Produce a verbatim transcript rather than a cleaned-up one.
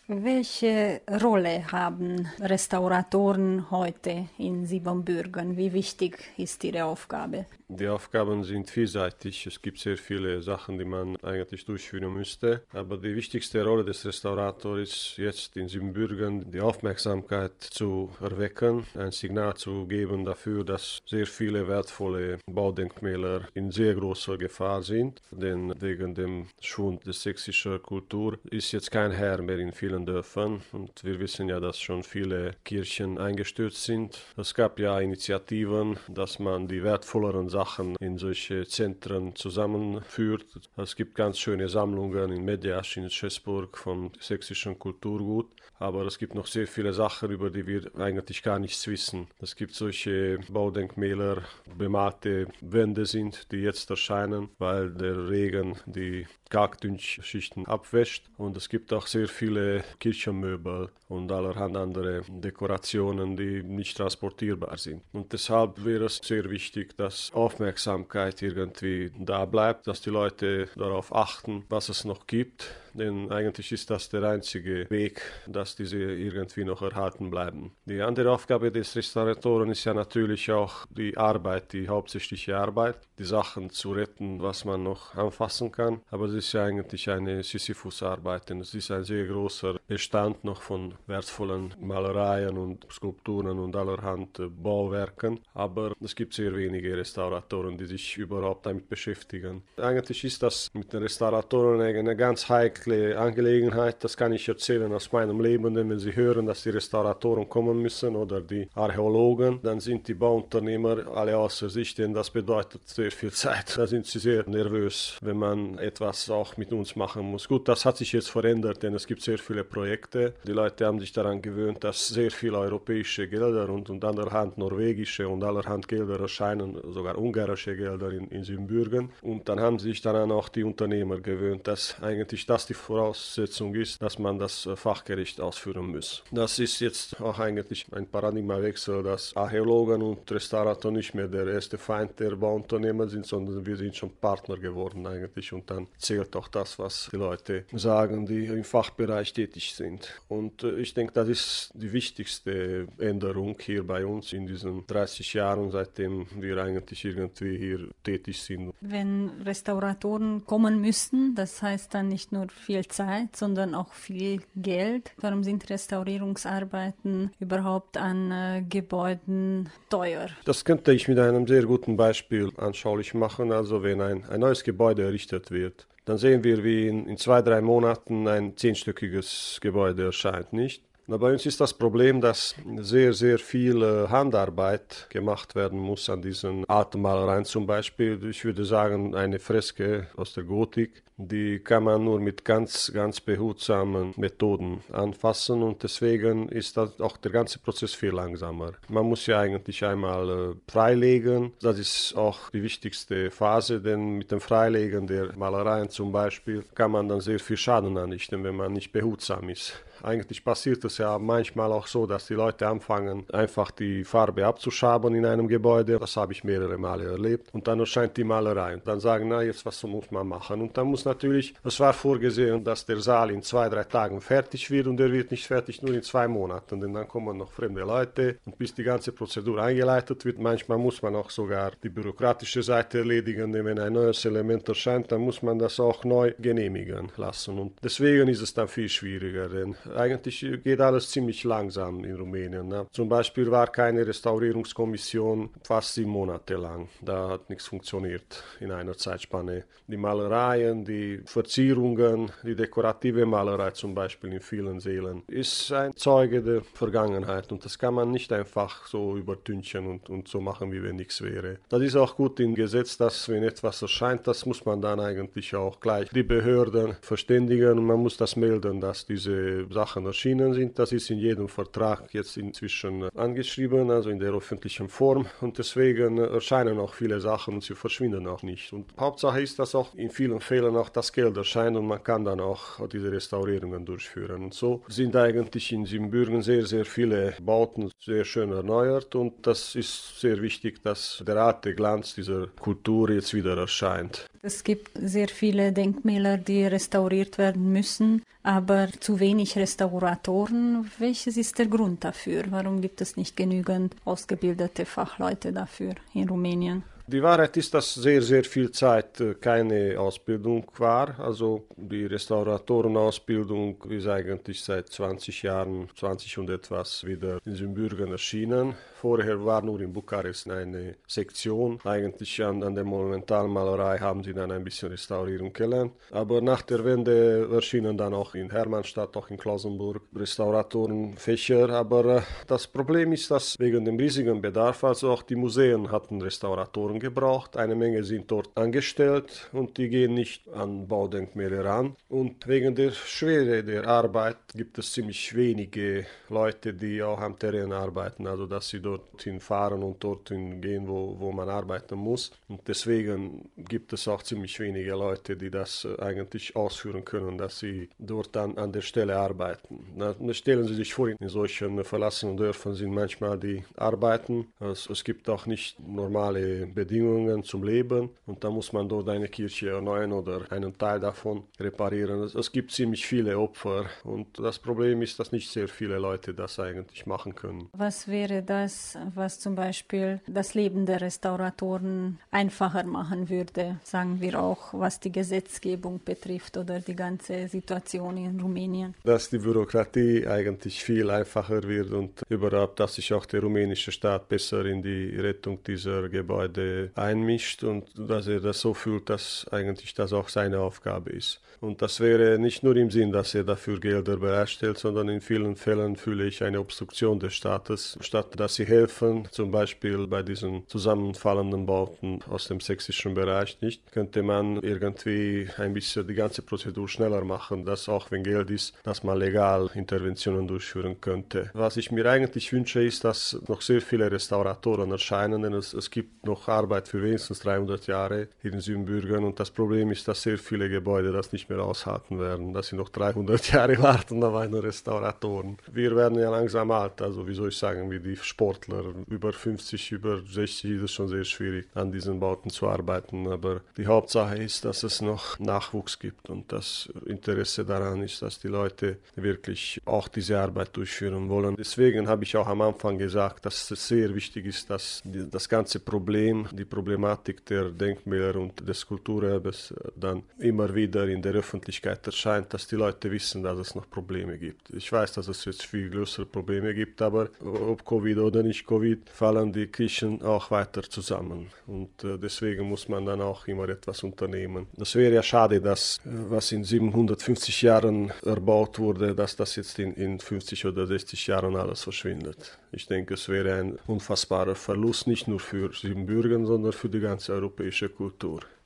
Welche Rolle haben Restauratoren heute in Siebenbürgen? Wie wichtig ist ihre Aufgabe? Die Aufgaben sind vielseitig. Es gibt sehr viele Sachen, die man eigentlich durchführen müsste. Aber die wichtigste Rolle des Restaurators ist jetzt in Siebenbürgen die Aufmerksamkeit zu erwecken, ein Signal zu geben dafür, dass sehr viele wertvolle Baudenkmäler in sehr großer Gefahr sind. Denn wegen dem Schwund der sächsischen Kultur ist jetzt kein Herr mehr in vielen Dörfern. Und wir wissen ja, dass schon viele Kirchen eingestürzt sind. Es gab ja Initiativen, dass man die wertvolleren Sachen in solche Zentren zusammenführt. Es gibt ganz schöne Sammlungen in Mediasch, in Schäßburg vom sächsischen Kulturgut, aber es gibt noch sehr viele Sachen, über die wir eigentlich gar nichts wissen. Es gibt solche Baudenkmäler, bemalte Wände sind, die jetzt erscheinen, weil der Regen die Kalkdünnschichten abwäscht, und es gibt auch sehr viele Kirchenmöbel und allerhand andere Dekorationen, die nicht transportierbar sind. Und deshalb wäre es sehr wichtig, dass Aufmerksamkeit irgendwie da bleibt, dass die Leute darauf achten, was es noch gibt. Denn eigentlich ist das der einzige Weg, dass diese irgendwie noch erhalten bleiben. Die andere Aufgabe des Restauratoren ist ja natürlich auch die Arbeit, die hauptsächliche Arbeit, die Sachen zu retten, was man noch anfassen kann. Aber es ist ja eigentlich eine Sisyphus-Arbeit, denn es ist ein sehr großer Bestand noch von wertvollen Malereien und Skulpturen und allerhand Bauwerken. Aber es gibt sehr wenige Restauratoren, die sich überhaupt damit beschäftigen. Eigentlich ist das mit den Restauratoren eine ganz heikle Angelegenheit. Das kann ich erzählen aus meinem Leben, denn wenn Sie hören, dass die Restauratoren kommen müssen oder die Archäologen, dann sind die Bauunternehmer alle außer sich, denn das bedeutet sehr viel Zeit. Da sind sie sehr nervös, wenn man etwas auch mit uns machen muss. Gut, das hat sich jetzt verändert, denn es gibt sehr viele Projekte. Die Leute haben sich daran gewöhnt, dass sehr viele europäische Gelder und, und allerhand norwegische und allerhand Gelder erscheinen, sogar ungarische Gelder in, in Siebenbürgen. Und dann haben sich daran auch die Unternehmer gewöhnt, dass eigentlich das die Voraussetzung ist, dass man das fachgerecht ausführen muss. Das ist jetzt auch eigentlich ein Paradigmawechsel, dass Archäologen und Restauratoren nicht mehr der erste Feind der Bauunternehmer sind, sondern wir sind schon Partner geworden eigentlich, und dann zählt auch das, was die Leute sagen, die im Fachbereich tätig sind. Und äh, ich denke, das ist die wichtigste Änderung hier bei uns in diesen dreißig Jahren, seitdem wir eigentlich irgendwie hier tätig sind. Wenn Restauratoren kommen müssen, das heißt dann nicht nur viel Zeit, sondern auch viel Geld. Warum sind Restaurierungsarbeiten überhaupt an äh, Gebäuden teuer? Das könnte ich mit einem sehr guten Beispiel anschaulich machen. Also wenn ein, ein neues Gebäude errichtet wird, dann sehen wir, wie in, in zwei, drei Monaten ein zehnstöckiges Gebäude erscheint, nicht? Na, bei uns ist das Problem, dass sehr, sehr viel äh, Handarbeit gemacht werden muss an diesen alten Malereien. Zum Beispiel, ich würde sagen, eine Freske aus der Gotik, die kann man nur mit ganz, ganz behutsamen Methoden anfassen, und deswegen ist das auch der ganze Prozess viel langsamer. Man muss ja eigentlich einmal äh, freilegen. Das ist auch die wichtigste Phase, denn mit dem Freilegen der Malereien zum Beispiel kann man dann sehr viel Schaden anrichten, wenn man nicht behutsam ist. Eigentlich passiert es ja manchmal auch so, dass die Leute anfangen, einfach die Farbe abzuschaben in einem Gebäude. Das habe ich mehrere Male erlebt. Und dann erscheint die Malerei. Und dann sagen, na, jetzt was muss man machen? Und dann muss natürlich, es war vorgesehen, dass der Saal in zwei, drei Tagen fertig wird, und der wird nicht fertig nur in zwei Monaten. Denn dann kommen noch fremde Leute, und bis die ganze Prozedur eingeleitet wird, manchmal muss man auch sogar die bürokratische Seite erledigen. Denn wenn ein neues Element erscheint, dann muss man das auch neu genehmigen lassen. Und deswegen ist es dann viel schwieriger, denn eigentlich geht alles ziemlich langsam in Rumänien. Ne? Zum Beispiel war keine Restaurierungskommission fast sieben Monate lang. Da hat nichts funktioniert in einer Zeitspanne. Die Malereien, die Verzierungen, die dekorative Malerei zum Beispiel in vielen Sälen ist ein Zeuge der Vergangenheit, und das kann man nicht einfach so übertünchen und, und so machen, wie wenn nichts wäre. Das ist auch gut im Gesetz, dass wenn etwas erscheint, das muss man dann eigentlich auch gleich die Behörden verständigen, und man muss das melden, dass diese Sachen erschienen sind. Das ist in jedem Vertrag jetzt inzwischen angeschrieben, also in der öffentlichen Form, und deswegen erscheinen auch viele Sachen und sie verschwinden auch nicht. Und Hauptsache ist, dass auch in vielen Fällen auch das Geld erscheint und man kann dann auch diese Restaurierungen durchführen. Und so sind eigentlich in Siebenbürgen sehr, sehr viele Bauten sehr schön erneuert, und das ist sehr wichtig, dass der alte Glanz dieser Kultur jetzt wieder erscheint. Es gibt sehr viele Denkmäler, die restauriert werden müssen, aber zu wenig Restauratoren. Welches ist der Grund dafür? Warum gibt es nicht genügend ausgebildete Fachleute dafür in Rumänien? Die Wahrheit ist, dass sehr, sehr viel Zeit keine Ausbildung war. Also die Restauratorenausbildung ist eigentlich seit zwanzig Jahren, zwanzig und etwas, wieder in Siebenbürgen erschienen. Vorher war nur in Bukarest eine Sektion. Eigentlich an, an der Monumentalmalerei haben sie dann ein bisschen Restaurierung gelernt. Aber nach der Wende erschienen dann auch in Hermannstadt, auch in Klausenburg Restauratorenfächer. Aber äh, das Problem ist, dass wegen dem riesigen Bedarf, also auch die Museen hatten Restauratoren gebraucht. Eine Menge sind dort angestellt und die gehen nicht an Baudenkmäler ran. Und wegen der Schwere der Arbeit gibt es ziemlich wenige Leute, die auch am Terrain arbeiten, also dass sie dorthin fahren und dorthin gehen, wo, wo man arbeiten muss. Und deswegen gibt es auch ziemlich wenige Leute, die das eigentlich ausführen können, dass sie dort an, an der Stelle arbeiten. Na, stellen Sie sich vor, in solchen verlassenen Dörfern sind manchmal die Arbeiten. Es, es gibt auch nicht normale Bedingungen zum Leben und da muss man dort eine Kirche erneuern oder einen Teil davon reparieren. Es, es gibt ziemlich viele Opfer und das Problem ist, dass nicht sehr viele Leute das eigentlich machen können. Was wäre das, was zum Beispiel das Leben der Restauratoren einfacher machen würde, sagen wir auch, was die Gesetzgebung betrifft oder die ganze Situation in Rumänien? Dass die Bürokratie eigentlich viel einfacher wird und überhaupt, dass sich auch der rumänische Staat besser in die Rettung dieser Gebäude einmischt und dass er das so fühlt, dass eigentlich das auch seine Aufgabe ist. Und das wäre nicht nur im Sinn, dass er dafür Gelder bereitstellt, sondern in vielen Fällen fühle ich eine Obstruktion des Staates, statt dass sie helfen, zum Beispiel bei diesen zusammenfallenden Bauten aus dem sächsischen Bereich nicht, könnte man irgendwie ein bisschen die ganze Prozedur schneller machen, dass auch wenn Geld ist, dass man legal Interventionen durchführen könnte. Was ich mir eigentlich wünsche, ist, dass noch sehr viele Restauratoren erscheinen, denn es, es gibt noch Arbeit für wenigstens dreihundert Jahre hier in Siebenbürgen und das Problem ist, dass sehr viele Gebäude das nicht mehr aushalten werden, dass sie noch dreihundert Jahre warten auf einen Restauratoren. Wir werden ja langsam alt, also wie soll ich sagen, wie die Sportler, über fünfzig, über sechzig ist es schon sehr schwierig, an diesen Bauten zu arbeiten, aber die Hauptsache ist, dass es noch Nachwuchs gibt und das Interesse daran ist, dass die Leute wirklich auch diese Arbeit durchführen wollen. Deswegen habe ich auch am Anfang gesagt, dass es sehr wichtig ist, dass die, das ganze Problem, die Problematik der Denkmäler und des Kulturerbes dann immer wieder in der Öffentlichkeit erscheint, dass die Leute wissen, dass es noch Probleme gibt. Ich weiß, dass es jetzt viel größere Probleme gibt, aber ob Covid oder nicht Covid, fallen die Kirchen auch weiter zusammen. Und äh, deswegen muss man dann auch immer etwas unternehmen. Das wäre ja schade, dass äh, was in siebenhundertfünfzig Jahren erbaut wurde, dass das jetzt in, in fünfzig oder sechzig Jahren alles verschwindet. Ich denke, es wäre ein unfassbarer Verlust, nicht nur für Siebenbürgen, sondern für die ganze europäische Kultur.